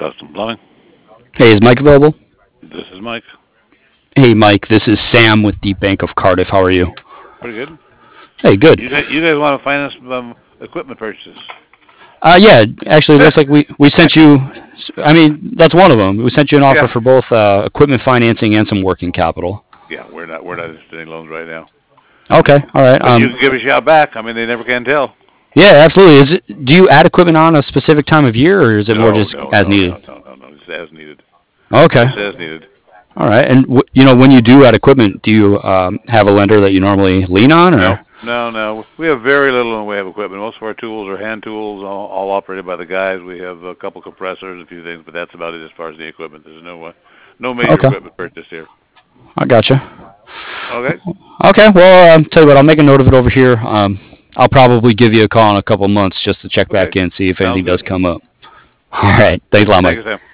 Custom Plumbing. Hey, is Mike available? This is Mike. Hey, Mike, this is Sam with the Bank of Cardiff. How are you? Pretty good. Hey, good. You guys want to finance equipment purchases? Yeah, actually, it looks like we sent you. I mean, that's one of them. We sent you an offer Yeah. for both equipment financing and some working capital. Yeah, we're not interested in any loans right now. Okay, all right. But you can give a shout back. I mean, they never can tell. Yeah, absolutely. Do you add equipment on a specific time of year, or is it more No, just no, as no, needed? no, no, no, no. Just as needed. Okay, Just as needed. all right. And when you do add equipment, do you have a lender that you normally lean on, No, or? no, no. We have very little in the way of equipment. Most of our tools are hand tools, all operated by the guys. We have a couple compressors, a few things, but that's about it as far as the equipment. There's no major Okay, equipment purchase here. I gotcha. Okay. Okay, well, tell you what, I'll make a note of it over here. I'll probably give you a call in a couple months just to check Okay. back in, see if Sounds anything does good. come up. All right, thanks a lot, Thank Mike. you, Sam.